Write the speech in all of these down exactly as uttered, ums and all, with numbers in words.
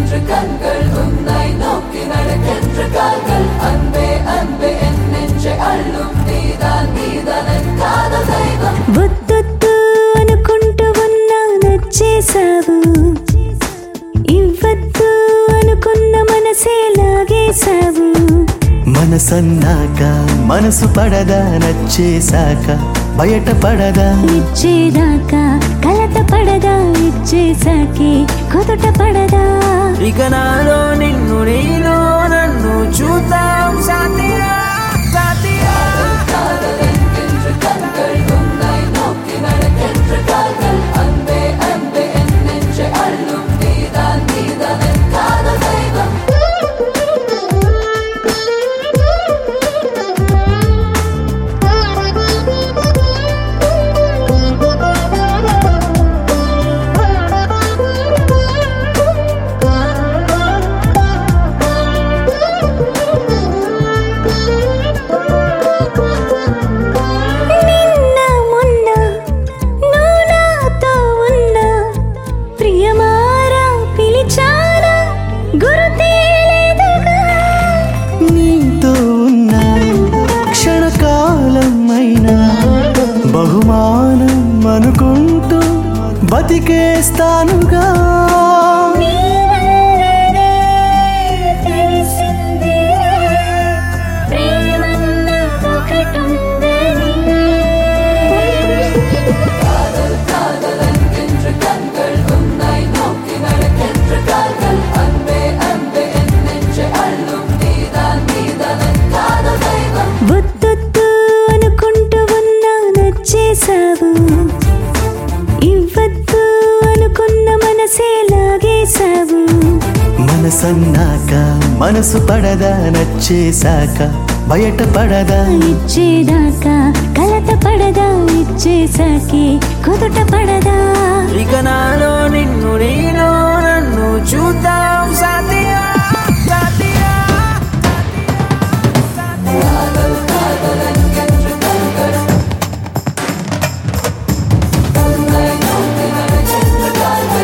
நடக்கின்ற கண்கள் உன்னை நோக்கி நடக்கின்ற கால்கள் அன்பே அன்பே என் நெஞ்சை அள்ளும் நீதான் நீதான் என் காதல் தெய்வம் వద్దొద్దు అనుకుంటూ ఉన్నా నచ్చేసావు ఇవ్వద్దు అనుకున్న మనసే లాగేసావు మనసన్నాక మనసు పడదా నచ్చేసాక బయట పడదా ఇచ్చేదాకా కలత పడదా ఇచ్చేసాకే కుదుట పడదా ఇక నాలో నిన్ను నేను నన్ను చూద్దాం సాథియా సాథియా காதல் என்கின்ற கண்கள் உன்னை நோக்கி நடக்கின்ற கால்கள் அன்பே அன்பே என் நெஞ்சை அள்ளும் நீதான் நீதான் என் காதல் தெய்வம் నిన్న మొన్న నువ్వు నాతో ఉన్నా ప్రియమారా పిలిచారా గురుతే లేదుగా నీతో ఉన్న క్షణకాలం అయినా బహుమానం అనుకుంటూ బతికేస్తానుగా నీ వల్లనే తెలిసిందిరా ప్రేమన్న ఒకటుందని காதல் காதல் என்கின்ற கண்கள் உன்னை நோக்கி நடக்கின்ற கால்கள் அன்பே அன்பே என் நெஞ்சை அள்ளும் நீதான் நீதான் என் காதல் தெய்வம் వద్దొద్దు అనుకుంటూ ఉన్నా నచ్చేసావు ఇవ్వద్దు అనుకున్న మనసే లాగేసావు మనసన్నాక మనసు పడదా నచ్చేసాక బయట పడదా ఇచ్చేదాకా కలత పడదా ఇచ్చేసాకే కుదుట పడదా ఇక నాలో నిన్ను నేను నన్ను చూద్దాం సాథియా సాథియా காதல் காதல் என்கின்ற கண்கள் உன்னை நோக்கி நடக்கின்ற கால்கள்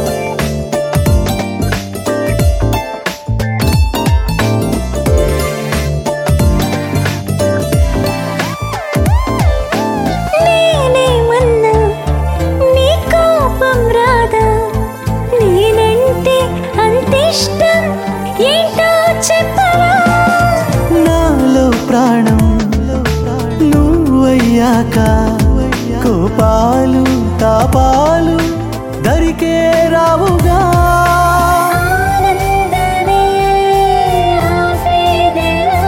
నేనేమన్నా నీ కోపం రాదా నేనంటే అంతిష్టం ఏంటో చెప్పవా నాలో ప్రాణం నువ్వయ్యాక కోపాలు తాపాలు దరికే రావుగా ఆనందమే ఆవేదన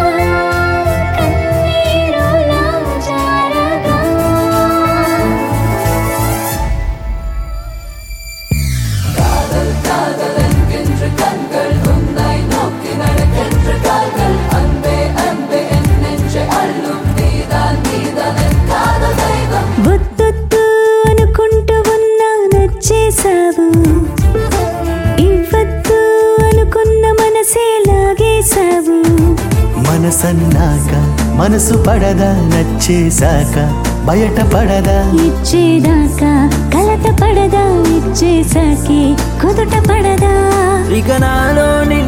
కన్నీరులా జారగా காதல் காதல் என்கின்ற கண்கள் உன்னை நோக்கி நடக்கின்ற கால்கள் அன்பே அன்பே என் நெஞ்சை அள்ளும் நீதான் நீதான் என் காதல் தெய்வம் వద్దొద్దు అనుకుంటూ ఉన్నా నచ్చేసావు ఇవ్వద్దు అనుకున్న మనసే లాగేసావు మనసన్నాక మనసు పడదా నచ్చేసాక బయట పడదా ఇచ్చేదాకా కలత పడదా ఇచ్చేసాకే కుదుట పడదా ఇక నాలో నిన్ను